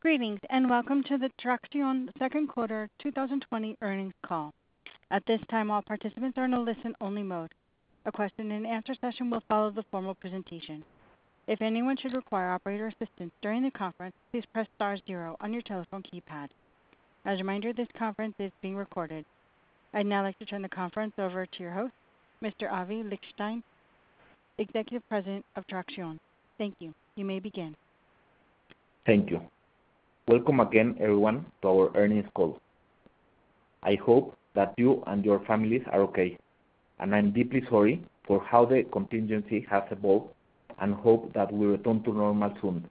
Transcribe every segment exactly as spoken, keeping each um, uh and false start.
Greetings, and welcome to the Traxión second quarter two thousand twenty earnings call. At this time, all participants are in a listen-only mode. A question-and-answer session will follow the formal presentation. If anyone should require operator assistance during the conference, please press star zero on your telephone keypad. As a reminder, this conference is being recorded. I'd now like to turn the conference over to your host, Mister Avi Lichtenstein, Executive President of Traxión. Thank you. You may begin. Thank you. Welcome again, everyone, to our earnings call. I hope that you and your families are okay, and I'm deeply sorry for how the contingency has evolved and hope that we return to normal soon.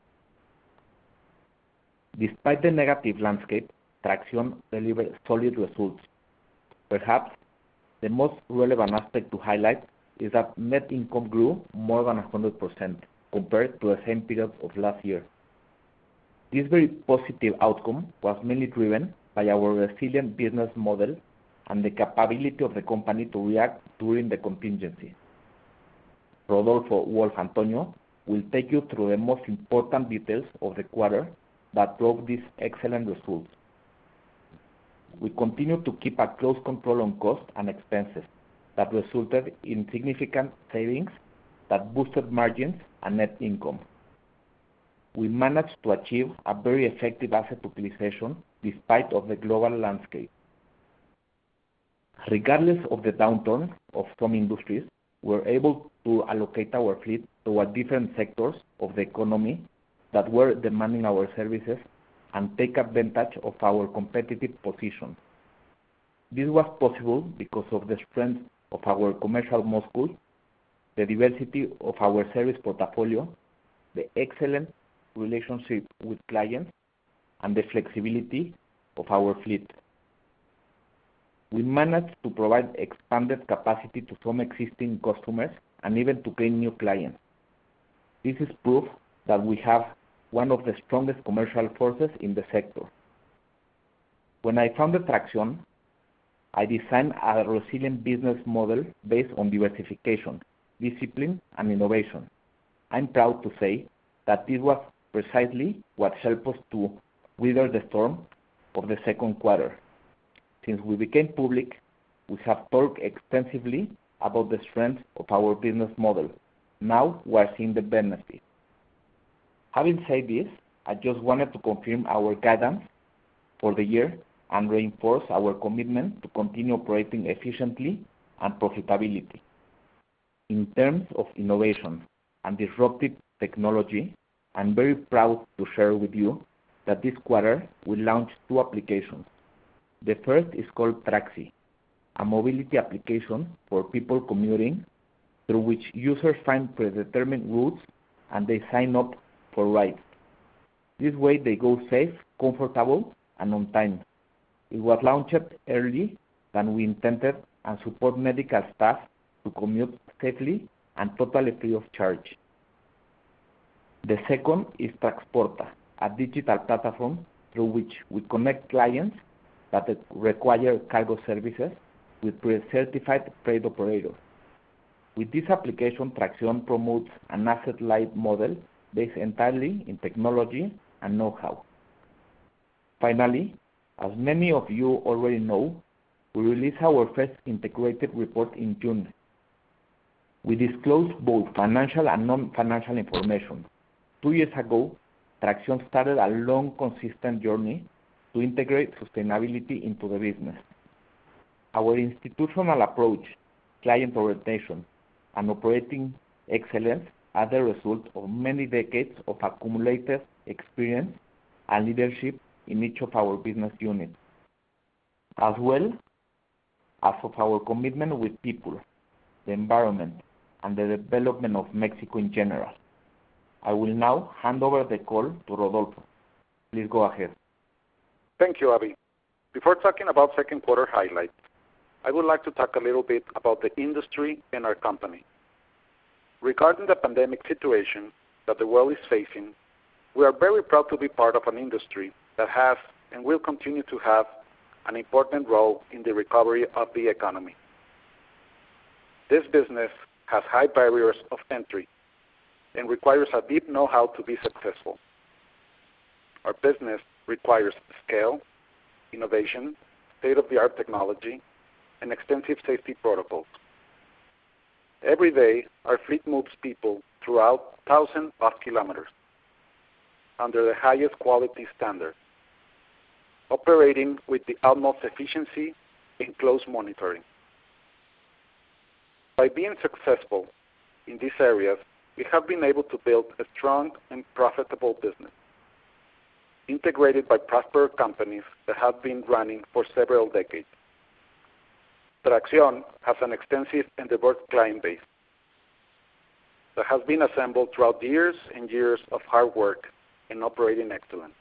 Despite the negative landscape, Traxión delivered solid results. Perhaps the most relevant aspect to highlight is that net income grew more than one hundred percent compared to the same period of last year. This very positive outcome was mainly driven by our resilient business model and the capability of the company to react during the contingency. Rodolfo, Wolf, Antonio will take you through the most important details of the quarter that drove these excellent results. We continue to keep a close control on costs and expenses that resulted in significant savings that boosted margins and net income. We managed to achieve a very effective asset utilization despite of the global landscape. Regardless of the downturn of some industries, we're able to allocate our fleet toward different sectors of the economy that were demanding our services and take advantage of our competitive position. This was possible because of the strength of our commercial muscle, the diversity of our service portfolio, the excellent relationship with clients, and the flexibility of our fleet. We managed to provide expanded capacity to some existing customers and even to gain new clients. This is proof that we have one of the strongest commercial forces in the sector. When I founded Traxión, I designed a resilient business model based on diversification, discipline, and innovation. I'm proud to say that this was precisely what helped us to weather the storm of the second quarter. Since we became public, we have talked extensively about the strength of our business model. Now we are seeing the benefits. Having said this, I just wanted to confirm our guidance for the year and reinforce our commitment to continue operating efficiently and profitability. In terms of innovation and disruptive technology, I'm very proud to share with you that this quarter we launched two applications. The first is called Traxi, a mobility application for people commuting, through which users find predetermined routes and they sign up for rides. This way they go safe, comfortable, and on time. It was launched early than we intended and support medical staff to commute safely and totally free of charge. The second is Traxporta, a digital platform through which we connect clients that require cargo services with pre-certified freight operators. With this application, Traxión promotes an asset-light model based entirely in technology and know-how. Finally, as many of you already know, we released our first integrated report in June. We disclosed both financial and non-financial information. Two years ago, Traxión started a long, consistent journey to integrate sustainability into the business. Our institutional approach, client orientation, and operating excellence are the result of many decades of accumulated experience and leadership in each of our business units, as well as of our commitment with people, the environment, and the development of Mexico in general. I will now hand over the call to Rodolfo. Please go ahead. Thank you, Avi. Before talking about second quarter highlights, I would like to talk a little bit about the industry and our company. Regarding the pandemic situation that the world is facing, we are very proud to be part of an industry that has and will continue to have an important role in the recovery of the economy. This business has high barriers of entry and requires a deep know-how to be successful. our business requires scale, innovation, state-of-the-art technology, and extensive safety protocols. Every day, our fleet moves people throughout thousands of kilometers under the highest quality standards, operating with the utmost efficiency and close monitoring. By being successful in these areas, we have been able to build a strong and profitable business, integrated by prosperous companies that have been running for several decades. Traxión has an extensive and diverse client base that has been assembled throughout years and years of hard work and operating excellence.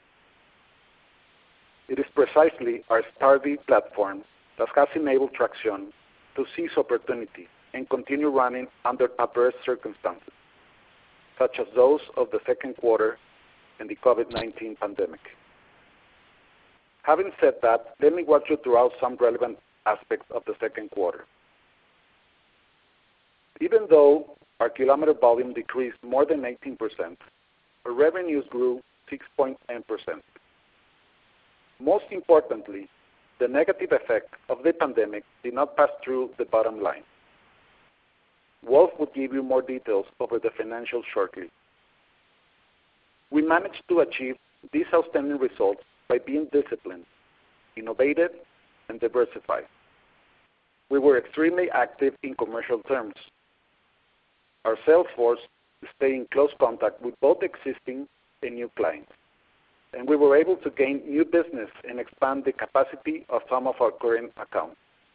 It is precisely our sturdy platform that has enabled Traxión to seize opportunity and continue running under adverse circumstances, such as those of the second quarter and the COVID nineteen pandemic. Having said that, let me walk you through some relevant aspects of the second quarter. Even though our kilometer volume decreased more than eighteen percent, our revenues grew six point nine percent. Most importantly, the negative effect of the pandemic did not pass through the bottom line. Wolf will give you more details over the financials shortly. We managed to achieve these outstanding results by being disciplined, innovative, and diversified. We were extremely active in commercial terms. Our sales force stayed in close contact with both existing and new clients, and we were able to gain new business and expand the capacity of some of our current accounts.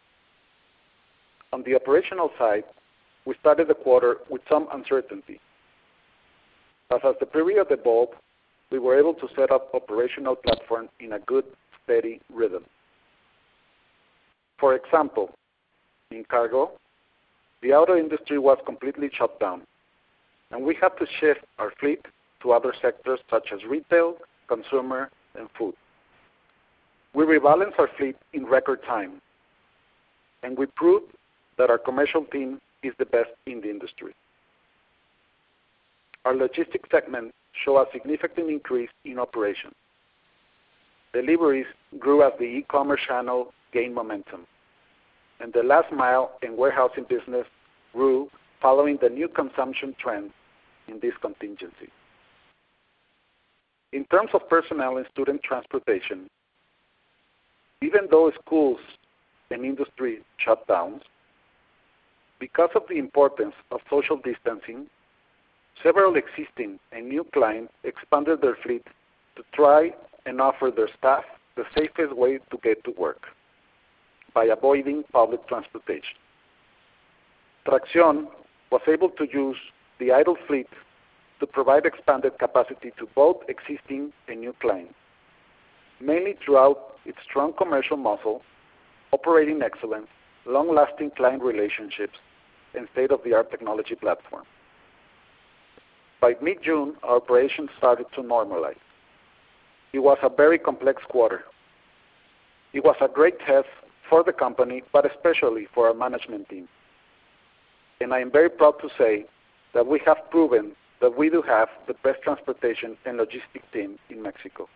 On the operational side, we started the quarter with some uncertainty. But as the period evolved, we were able to set up operational platform in a good, steady rhythm. For example, in cargo, the auto industry was completely shut down, and we had to shift our fleet to other sectors such as retail, consumer, and food. We rebalanced our fleet in record time, and we proved that our commercial team is the best in the industry. Our logistics segment showed a significant increase in operations. Deliveries grew as the e-commerce channel gained momentum, and the last mile and warehousing business grew following the new consumption trend in this contingency. In terms of personnel and student transportation, even though schools and industry shut down, because of the importance of social distancing, several existing and new clients expanded their fleet to try and offer their staff the safest way to get to work by avoiding public transportation. Traxión was able to use the idle fleet to provide expanded capacity to both existing and new clients, mainly throughout its strong commercial muscle, operating excellence, long-lasting client relationships, and state-of-the-art technology platform. By mid-June, our operations started to normalize. It was a very complex quarter. It was a great test for the company, but especially for our management team. And I am very proud to say that we have proven that we do have the best transportation and logistics team in Mexico.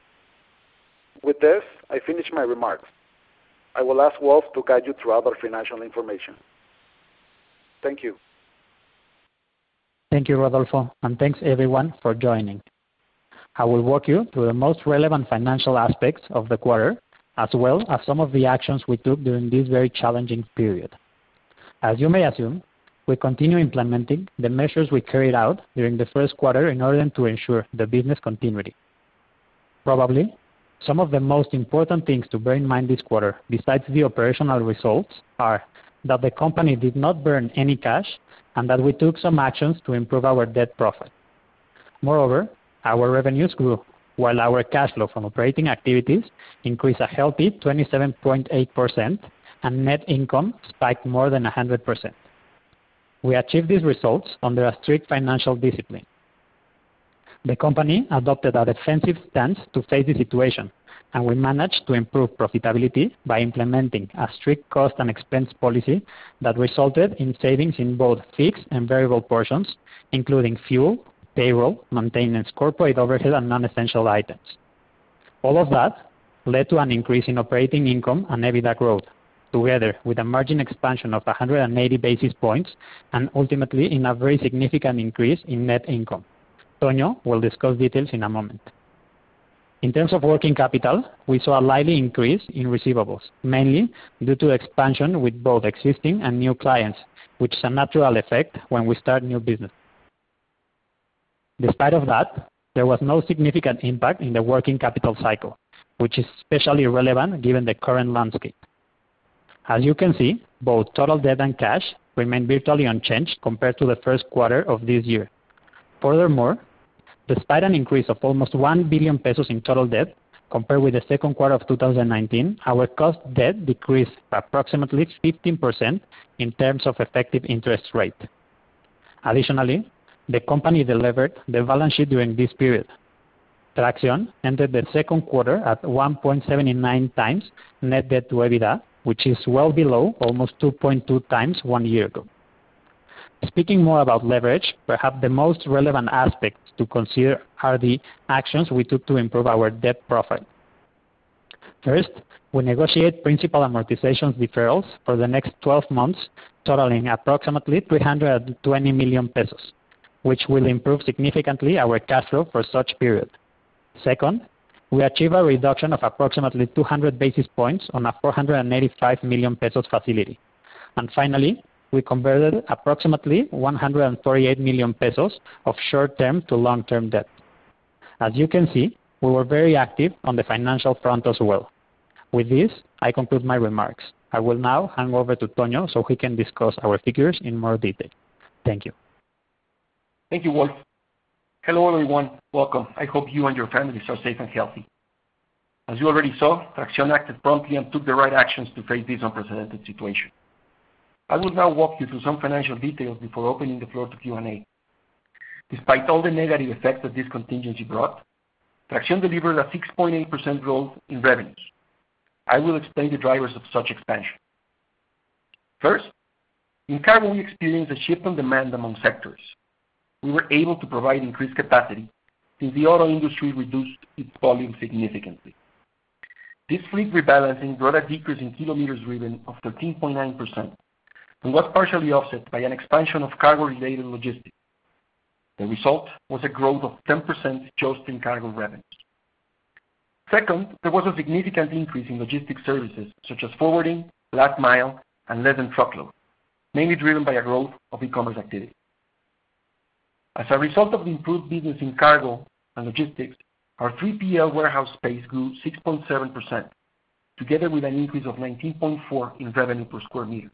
With this, I finish my remarks. I will ask Wolf to guide you through other financial information. Thank you. Thank you, Rodolfo, and thanks everyone for joining. I will walk you through the most relevant financial aspects of the quarter, as well as some of the actions we took during this very challenging period. As you may assume, we continue implementing the measures we carried out during the first quarter in order to ensure the business continuity. Probably, some of the most important things to bear in mind this quarter, besides the operational results, are that the company did not burn any cash and that we took some actions to improve our debt profile. Moreover, our revenues grew, while our cash flow from operating activities increased a healthy twenty-seven point eight percent and net income spiked more than one hundred percent. We achieved these results under a strict financial discipline. The company adopted a defensive stance to face the situation, and we managed to improve profitability by implementing a strict cost and expense policy that resulted in savings in both fixed and variable portions, including fuel, payroll, maintenance, corporate overhead, and non-essential items. All of that led to an increase in operating income and EBITDA growth, together with a margin expansion of one hundred eighty basis points and ultimately in a very significant increase in net income. Tonio will discuss details in a moment. In terms of working capital, we saw a slightly increase in receivables, mainly due to expansion with both existing and new clients, which is a natural effect when we start new business. Despite of that, there was no significant impact in the working capital cycle, which is especially relevant given the current landscape. As you can see, both total debt and cash remain virtually unchanged compared to the first quarter of this year. Furthermore, despite an increase of almost one billion pesos in total debt compared with the second quarter of two thousand nineteen, our cost debt decreased by approximately fifteen percent in terms of effective interest rate. Additionally, the company delivered the balance sheet during this period. Traxión ended the second quarter at one point seven nine times net debt to EBITDA, which is well below almost two point two times one year ago. Speaking more about leverage, perhaps the most relevant aspects to consider are the actions we took to improve our debt profile. First, we negotiate principal amortizations deferrals for the next twelve months, totaling approximately three hundred twenty million pesos, which will improve significantly our cash flow for such period. Second, we achieve a reduction of approximately two hundred basis points on a four hundred eighty-five million pesos facility. And finally, we converted approximately one hundred forty-eight million pesos of short-term to long-term debt. As you can see, we were very active on the financial front as well. With this, I conclude my remarks. I will now hand over to Tonio so he can discuss our figures in more detail. Thank you. Thank you, Wolf. Hello, everyone. Welcome. I hope you and your families are safe and healthy. As you already saw, Traxión acted promptly and took the right actions to face this unprecedented situation. I will now walk you through some financial details before opening the floor to Q and A. Despite all the negative effects that this contingency brought, Traxión delivered a six point eight percent growth in revenues. I will explain the drivers of such expansion. First, in cargo we experienced a shift in demand among sectors. We were able to provide increased capacity since the auto industry reduced its volume significantly. This fleet rebalancing brought a decrease in kilometers driven of thirteen point nine percent and was partially offset by an expansion of cargo-related logistics. The result was a growth of ten percent just in cargo revenues. Second, there was a significant increase in logistics services such as forwarding, last mile, and less than truckload, mainly driven by a growth of e-commerce activity. As a result of the improved business in cargo and logistics, our three P L warehouse space grew six point seven percent, together with an increase of nineteen point four in revenue per square meter.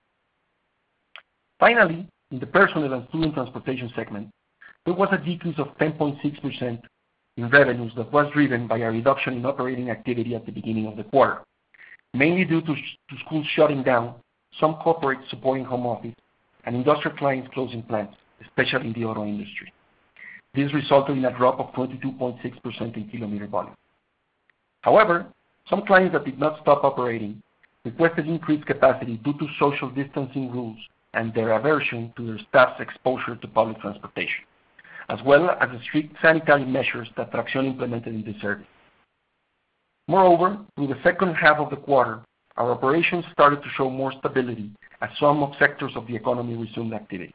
Finally, in the personnel and student transportation segment, there was a decrease of ten point six percent in revenues that was driven by a reduction in operating activity at the beginning of the quarter, mainly due to, to schools shutting down, some corporates supporting home office, and industrial clients closing plants, especially in the auto industry. This resulted in a drop of twenty-two point six percent in kilometer volume. However, some clients that did not stop operating requested increased capacity due to social distancing rules and their aversion to their staff's exposure to public transportation, as well as the strict sanitary measures that Traxión implemented in this service. Moreover, through the second half of the quarter, our operations started to show more stability as some of sectors of the economy resumed activities.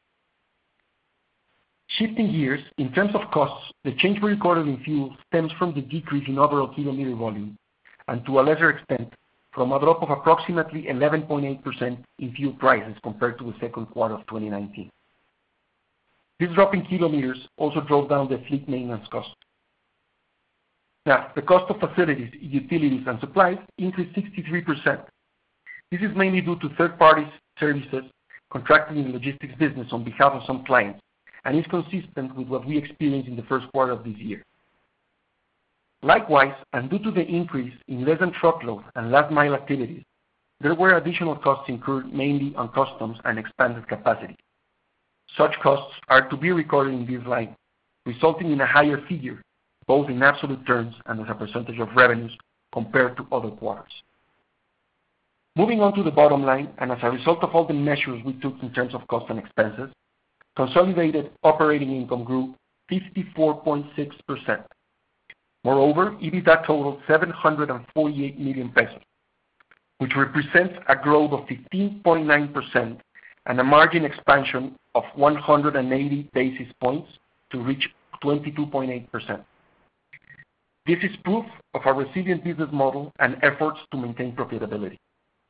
Shifting gears, in terms of costs, the change we recorded in fuel stems from the decrease in overall kilometer volume and to a lesser extent from a drop of approximately eleven point eight percent in fuel prices compared to the second quarter of twenty nineteen. This drop in kilometers also drove down the fleet maintenance cost. Now, the cost of facilities, utilities, and supplies increased sixty-three percent. This is mainly due to third-party services contracted in the logistics business on behalf of some clients, and is consistent with what we experienced in the first quarter of this year. Likewise, and due to the increase in less than truckload and last mile activities, there were additional costs incurred mainly on customs and expanded capacity. Such costs are to be recorded in this line, resulting in a higher figure, both in absolute terms and as a percentage of revenues compared to other quarters. Moving on to the bottom line, and as a result of all the measures we took in terms of cost and expenses, consolidated operating income grew fifty-four point six percent. Moreover, EBITDA totaled seven hundred forty-eight million pesos, which represents a growth of fifteen point nine percent and a margin expansion of one hundred eighty basis points to reach twenty-two point eight percent. This is proof of our resilient business model and efforts to maintain profitability.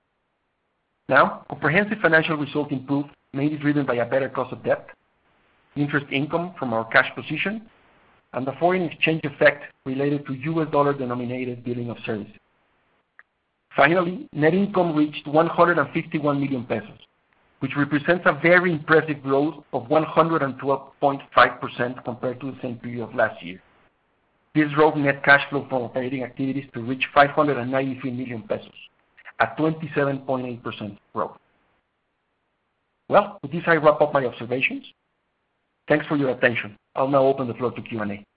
Now, comprehensive financial results improved, mainly driven by a better cost of debt, interest income from our cash position, and the foreign exchange effect related to U S dollar-denominated billing of services. Finally, net income reached one hundred fifty-one million pesos, which represents a very impressive growth of one hundred twelve point five percent compared to the same period of last year. This drove net cash flow from operating activities to reach five hundred ninety-three million pesos, a twenty-seven point eight percent growth. Well, with this I wrap up my observations. Thanks for your attention. I'll now open the floor to Q and A.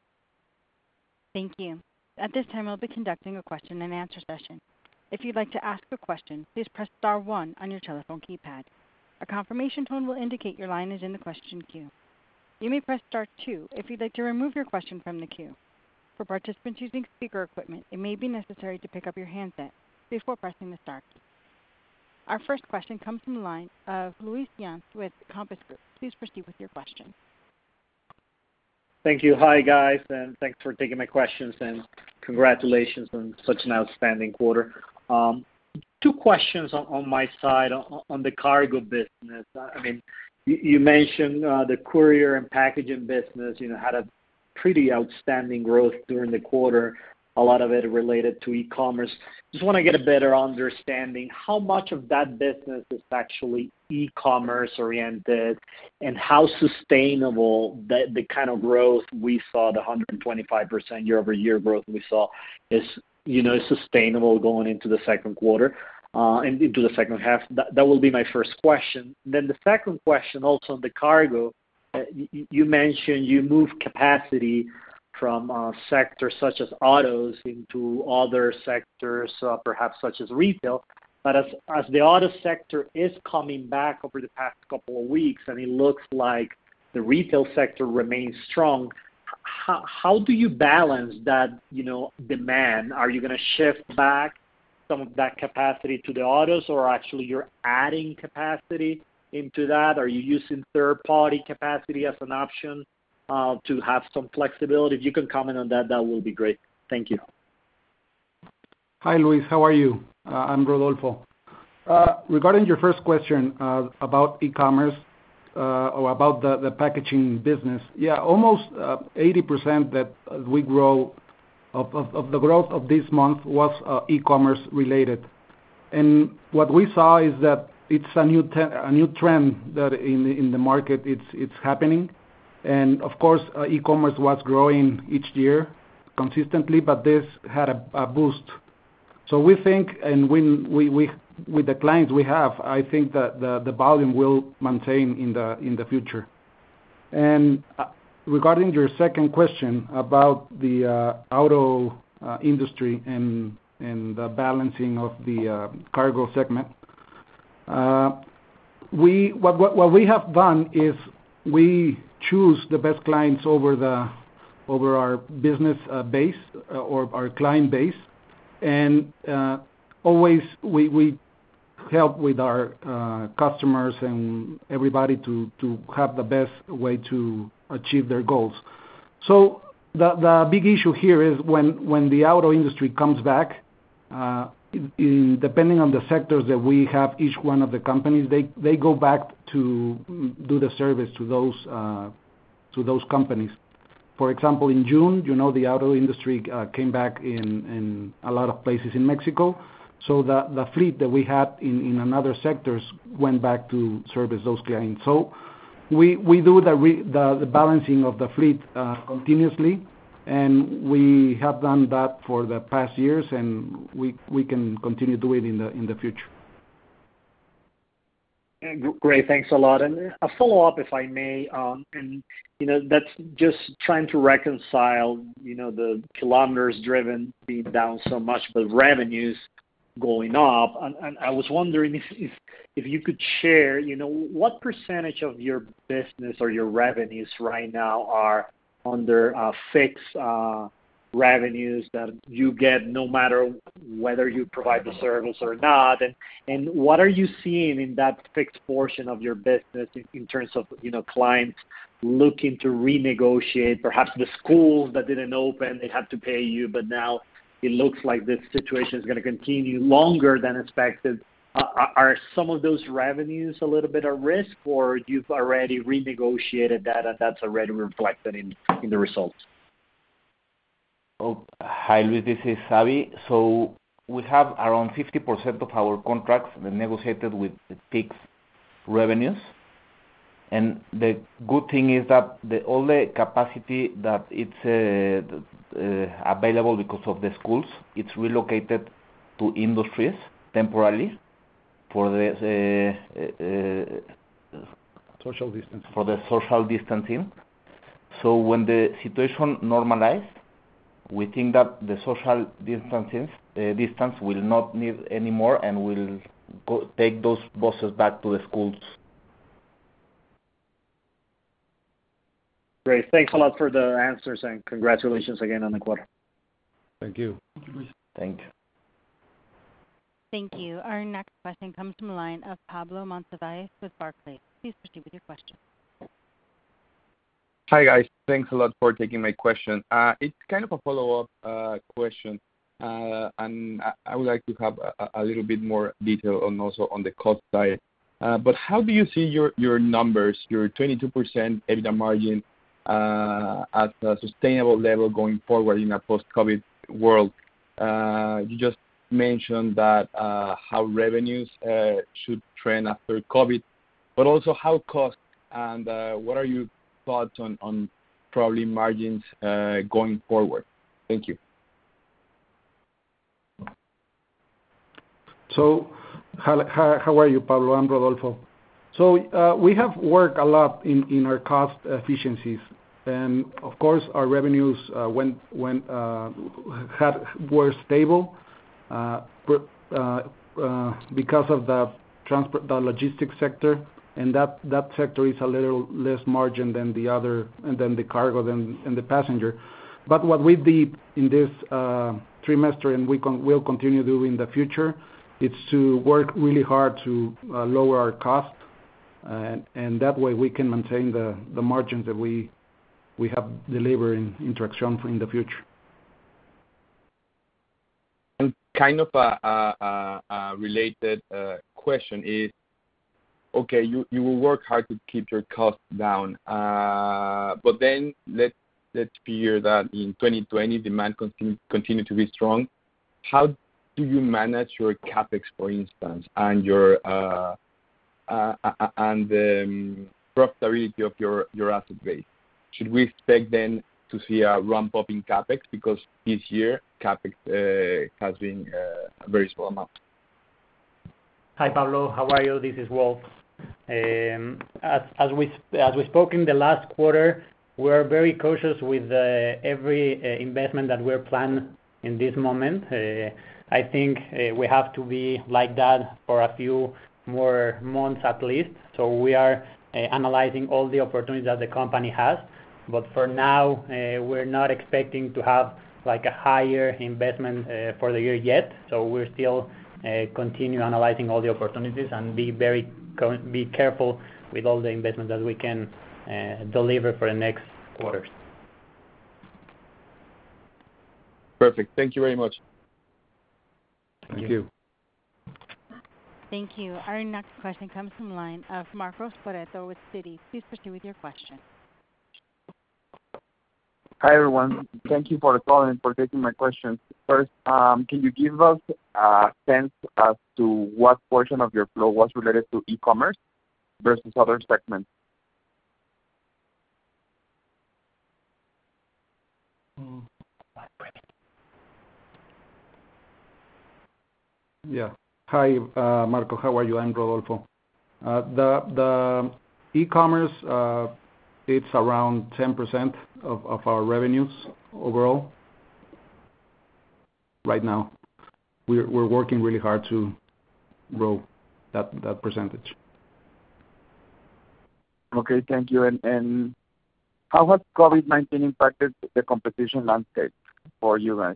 Thank you. At this time, I'll be conducting a question and answer session. If you'd like to ask a question, please press star one on your telephone keypad. A confirmation tone will indicate your line is in the question queue. You may press star two if you'd like to remove your question from the queue. For participants using speaker equipment, it may be necessary to pick up your handset before pressing the star key. Our first question comes from the line of Luis Yance with Compass Group. Please proceed with your question. Thank you. Hi, guys, and thanks for taking my questions, and congratulations on such an outstanding quarter. Um, two questions on, on my side on, on the cargo business. I mean, you, you mentioned uh, the courier and packaging business, you know, had a pretty outstanding growth during the quarter, a lot of it related to e-commerce. Just want to get a better understanding how much of that business is actually e-commerce oriented and how sustainable the, the kind of growth we saw, the one hundred twenty-five percent year over year growth we saw is, you know, sustainable going into the second quarter uh, and into the second half. That, that will be my first question. Then the second question also on the cargo, uh, you, you mentioned you moved capacity from uh, sectors such as autos into other sectors, uh, perhaps such as retail. But as, as the auto sector is coming back over the past couple of weeks, and it looks like the retail sector remains strong, how, how do you balance that, you know, demand? Are you going to shift back some of that capacity to the autos, or actually you're adding capacity into that? Are you using third-party capacity as an option? Uh, to have some flexibility. If you can comment on that, that will be great. Thank you. Hi, Luis. How are you? Uh, I'm Rodolfo. Uh, regarding your first question uh, about e-commerce uh, or about the, the packaging business, yeah, almost uh, eighty percent that we grow of, of, of the growth of this month was uh, e-commerce related. And what we saw is that it's a new te- a new trend that in in the market it's it's happening. And of course, uh, e-commerce was growing each year consistently, but this had a, a boost. So we think, and when we, we with the clients we have, I think that the, the volume will maintain in the in the future. And uh, regarding your second question about the uh, auto uh, industry and and the balancing of the uh, cargo segment, uh, we what, what what we have done is we choose the best clients over the over our business uh, base uh, or our client base, and uh, always we we help with our uh, customers and everybody to to have the best way to achieve their goals. So the the big issue here is when when the auto industry comes back, uh, in, depending on the sectors that we have, each one of the companies, they, they go back to do the service to those uh, to those companies. For example, in June, you know, the auto industry uh, came back in, in a lot of places in Mexico. So the, the fleet that we had in, in another sectors went back to service those clients. So we we do the re, the, the balancing of the fleet uh, continuously. And we have done that for the past years, and we we can continue doing it in the in the future. Great, thanks a lot. And a follow-up, if I may, um, and you know that's just trying to reconcile, you know, the kilometers driven being down so much, but revenues going up. And, and I was wondering if, if if you could share, you know, what percentage of your business or your revenues right now are under uh, fixed uh, revenues that you get no matter whether you provide the service or not? And and what are you seeing in that fixed portion of your business in, in terms of, you know, clients looking to renegotiate, perhaps the schools that didn't open, they had to pay you, but now it looks like this situation is going to continue longer than expected. Uh, are some of those revenues a little bit at risk, or you've already renegotiated that and that's already reflected in, in the results? Oh, hi, Luis. This is Xavi. So we have around fifty percent of our contracts negotiated with fixed revenues. And the good thing is that the, all the capacity that it's uh, uh, available because of the schools, it's relocated to industries temporarily for the uh, uh, social distancing. For the social distancing. So when the situation normalizes, we think that the social distancing uh, distance will not need anymore, and will go, take those buses back to the schools. Great. Thanks a lot for the answers, and congratulations again on the quarter. Thank you. Thank you. Thank you. Our next question comes from the line of Pablo Monsivais with Barclays. Please proceed with your question. Hi, guys. Thanks a lot for taking my question. Uh, it's kind of a follow-up uh, question, uh, and I, I would like to have a, a little bit more detail on also on the cost side. Uh, but how do you see your, your numbers, your twenty-two percent EBITDA margin, uh, at a sustainable level going forward in a post-COVID world? Uh, you just mentioned that uh, how revenues uh, should trend after COVID, but also how costs, and uh, what are your thoughts on, on probably margins uh, going forward? Thank you. So, how, how are you, Pablo? I'm Rodolfo. So uh, we have worked a lot in, in our cost efficiencies, and of course our revenues uh, went went uh, had were stable uh, uh, uh, because of the transport, the logistics sector, and that, that sector is a little less margin than the other, and then the cargo than and the passenger. But what we did in this uh, trimester, and we con- will continue to do in the future, it's to work really hard to uh, lower our costs. And, and that way we can maintain the, the margins that we we have delivered in, in Traxión in the future. And kind of a, a, a related uh, question is, okay, you, you will work hard to keep your costs down, uh, but then let's let's figure that in twenty twenty demand continue continue to be strong. How do you manage your capex, for instance, and your uh, Uh, uh, and the um, profitability of your, your asset base? Should we expect then to see a ramp up in capex, because this year capex uh, has been uh, a very small amount? Hi, Pablo. How are you? This is Wolf. Um, as, as we as we spoke in the last quarter, we are very cautious with uh, every uh, investment that we're planning in this moment. Uh, I think uh, we have to be like that for a few more months at least. So we are uh, analyzing all the opportunities that the company has. But for now, uh, we're not expecting to have like a higher investment uh, for the year yet. So we're still uh, continue analyzing all the opportunities and be very co- be careful with all the investments that we can uh, deliver for the next quarters. Perfect. Thank you very much. Thank, Thank you. you. Thank you. Our next question comes from the line of Marcos Pareto with Citi. Please proceed with your question. Hi, everyone. Thank you for the call and for taking my questions. First, um, can you give us a sense as to what portion of your flow was related to e-commerce versus other segments? Yeah. Hi, uh, Marco. How are you? I'm Rodolfo. Uh, the the e-commerce, uh, it's around ten percent of, of our revenues overall. Right now, we're we're working really hard to grow that that percentage. Okay, thank you. And and how has COVID nineteen impacted the competition landscape? for you guys?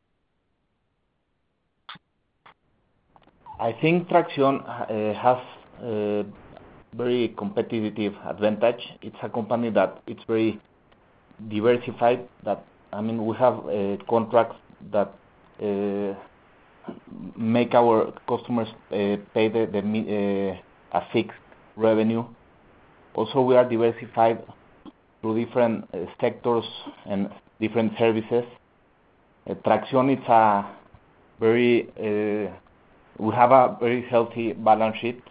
I think Traxión uh, has a very competitive advantage. It's a company that it's very diversified. That I mean, we have uh, contracts that uh, make our customers uh, pay the, the uh, a fixed revenue. Also, we are diversified through different uh, sectors and different services. Uh, Traxión is a very uh, we have a very healthy balance sheet.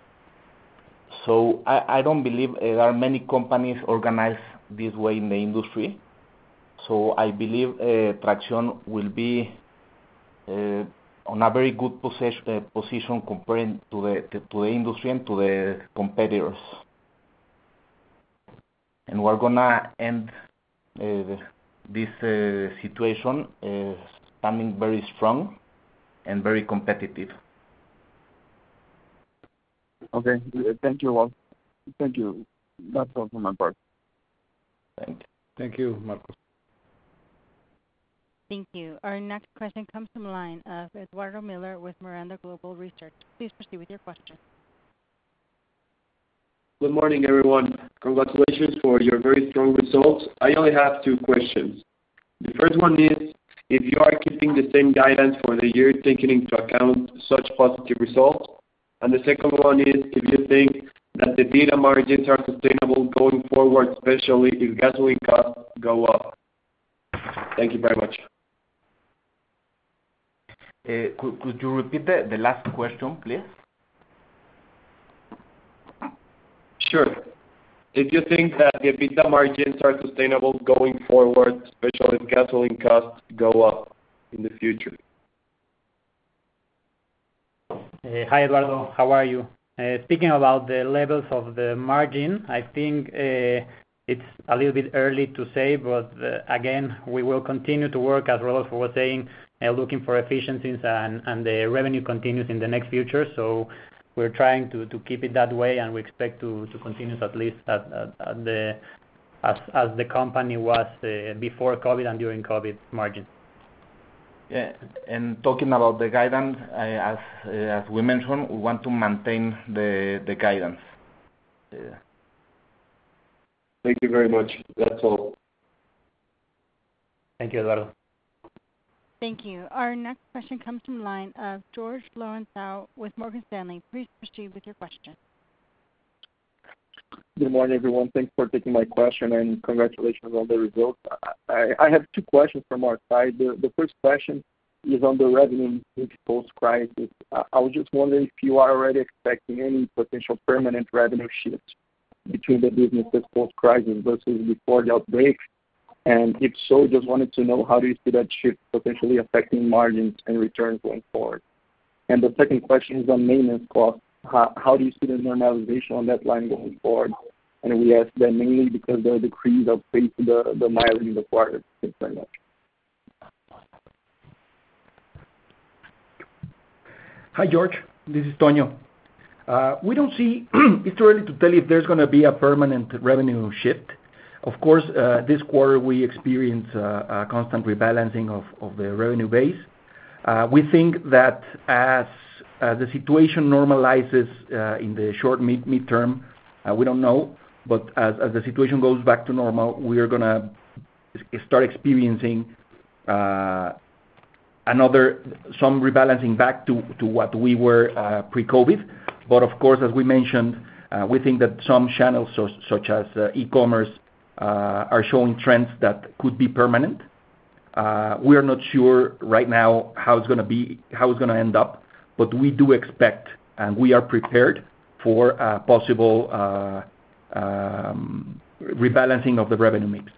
So I, I don't believe uh, there are many companies organized this way in the industry. So I believe uh, Traxión will be uh, on a very good position, uh, position comparing to the to, to the industry and to the competitors. And we're gonna end uh, this uh, situation uh, standing very strong and very competitive. Okay, thank you all. Thank you. That's all from my part. Thank you. Thank you, Marcos. Thank you. Our next question comes from the line of Eduardo Miller with Miranda Global Research. Please proceed with your question. Good morning, everyone. Congratulations for your very strong results. I only have two questions. The first one is, if you are keeping the same guidance for the year, taking into account such positive results. And the second one is, if you think that the EBITDA margins are sustainable going forward, especially if gasoline costs go up. Thank you very much. Uh, could, could you repeat the, the last question, please? Sure. If you think that the EBITDA margins are sustainable going forward, especially if gasoline costs go up in the future. Uh, hi, Eduardo. How are you? Uh, speaking about the levels of the margin, I think uh, it's a little bit early to say, but uh, again, we will continue to work, as Rodolfo was saying, uh, looking for efficiencies, and, and the revenue continues in the next future. So we're trying to, to keep it that way, and we expect to, to continue at least at, at, at the as as the company was uh, before COVID and during COVID margin. Yeah, and talking about the guidance, uh, as uh, as we mentioned, we want to maintain the the guidance. Yeah. Thank you very much. That's all. Thank you, Eduardo. Thank you. Our next question comes from the line of George Lawrence with Morgan Stanley. Please proceed with your question. Good morning, everyone. Thanks for taking my question, and congratulations on the results. I, I have two questions from our side. The, the first question is on the revenue post-crisis. I, I was just wondering if you are already expecting any potential permanent revenue shift between the businesses post-crisis versus before the outbreak. And if so, just wanted to know, how do you see that shift potentially affecting margins and returns going forward? And the second question is on maintenance costs. How, how do you see the normalization on that line going forward? And we ask that mainly because the decrease of pace the, the mileage in the quarter. Thanks very much. Hi, George. This is Toño. Uh, we don't see, it's too early to tell if there's going to be a permanent revenue shift. Of course, uh, this quarter we experience uh, a constant rebalancing of, of the revenue base. Uh, we think that as Uh, the situation normalizes uh, in the short mid midterm, uh, we don't know, but as, as the situation goes back to normal, we are going to start experiencing uh, another, some rebalancing back to, to what we were uh, pre-COVID. But of course, as we mentioned, uh, we think that some channels so, such as uh, e-commerce uh, are showing trends that could be permanent. Uh, we are not sure right now how it's going to be, how it's going to end up. But we do expect, and we are prepared for a possible uh, um, rebalancing of the revenue mix.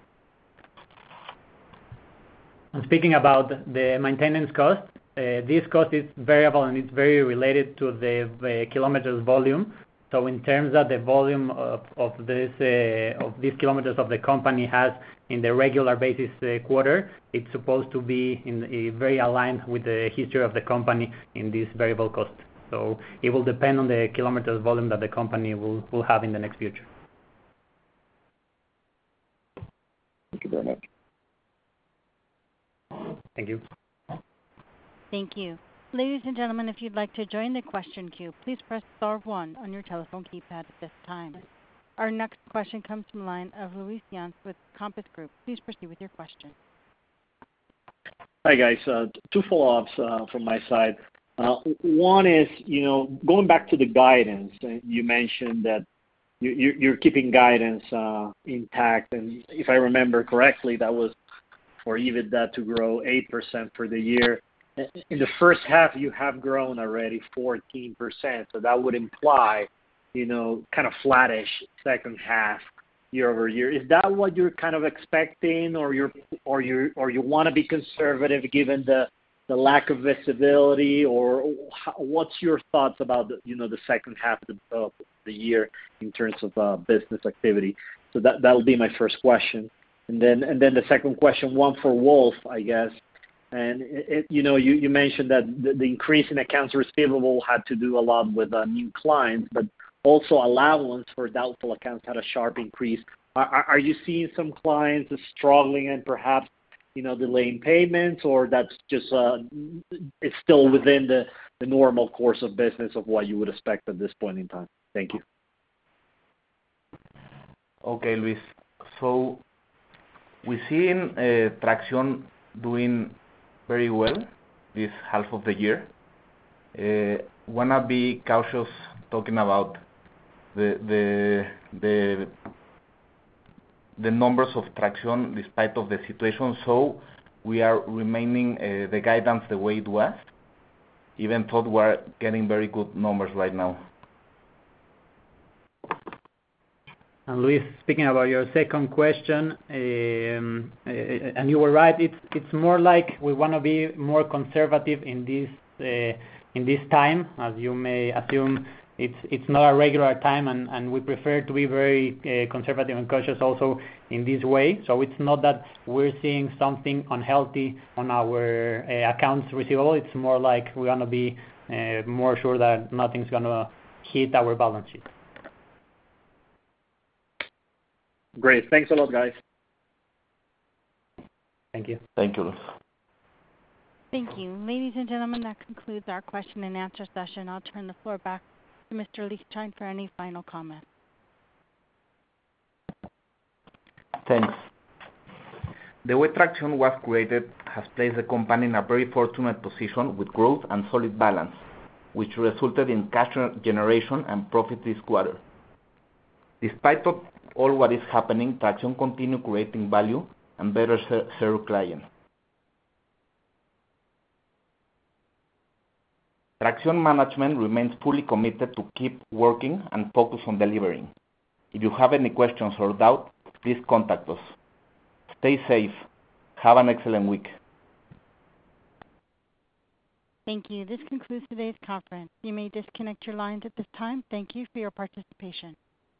And speaking about the maintenance cost, uh, this cost is variable and it's very related to the, the kilometers volume. So in terms of the volume of, of this uh, of these kilometers of the company has in the regular basis uh, quarter, it's supposed to be in, uh, very aligned with the history of the company in this variable cost. So it will depend on the kilometers volume that the company will, will have in the next future. Thank you very much. Thank you. Thank you. Ladies and gentlemen, if you'd like to join the question queue, please press star one on your telephone keypad at this time. Our next question comes from the line of Luis Yance with Compass Group. Please proceed with your question. Hi, guys. Uh, two follow-ups uh, from my side. Uh, one is, you know, going back to the guidance, uh, you mentioned that you, you, you're keeping guidance uh, intact, and if I remember correctly, that was for EBITDA to grow eight percent for the year. In the first half, you have grown already fourteen percent, so that would imply, you know, kind of flattish second half year-over-year. Is that what you're kind of expecting, or you're or you or you want to be conservative given the the lack of visibility, or how, what's your thoughts about the, you know, the second half of the, of the year in terms of uh, business activity? So that that'll be my first question, and then and then the second question, one for Wolf, I guess. And it, it, you know, you, you mentioned that the, the increase in accounts receivable had to do a lot with uh, new clients, but also allowance for doubtful accounts had a sharp increase. Are, are you seeing some clients struggling and perhaps, you know, delaying payments, or that's just uh, it's still within the, the normal course of business of what you would expect at this point in time? Thank you. Okay, Luis. So we see in uh, Traxión doing very well this half of the year. Uh, wanna be cautious talking about the the the the numbers of Traxión despite of the situation. So we are remaining uh, the guidance the way it was, even though we're getting very good numbers right now. And Luis, speaking about your second question, um, uh, and you were right. It's it's more like we want to be more conservative in this uh, in this time, as you may assume. It's it's not a regular time, and, and we prefer to be very uh, conservative and cautious also in this way. So it's not that we're seeing something unhealthy on our uh, accounts receivable. It's more like we want to be uh, more sure that nothing's going to hit our balance sheet. Great. Thanks a lot, guys. Thank you. Thank you, Luis. Thank you. Ladies and gentlemen, that concludes our question and answer session. I'll turn the floor back to Mister Lichtine for any final comments. Thanks. The way Traxión was created has placed the company in a very fortunate position with growth and solid balance, which resulted in cash generation and profit this quarter. Despite of all what is happening, Traxión continue creating value and better serve clients. Traxión management remains fully committed to keep working and focus on delivering. If you have any questions or doubt, please contact us. Stay safe. Have an excellent week. Thank you. This concludes today's conference. You may disconnect your lines at this time. Thank you for your participation.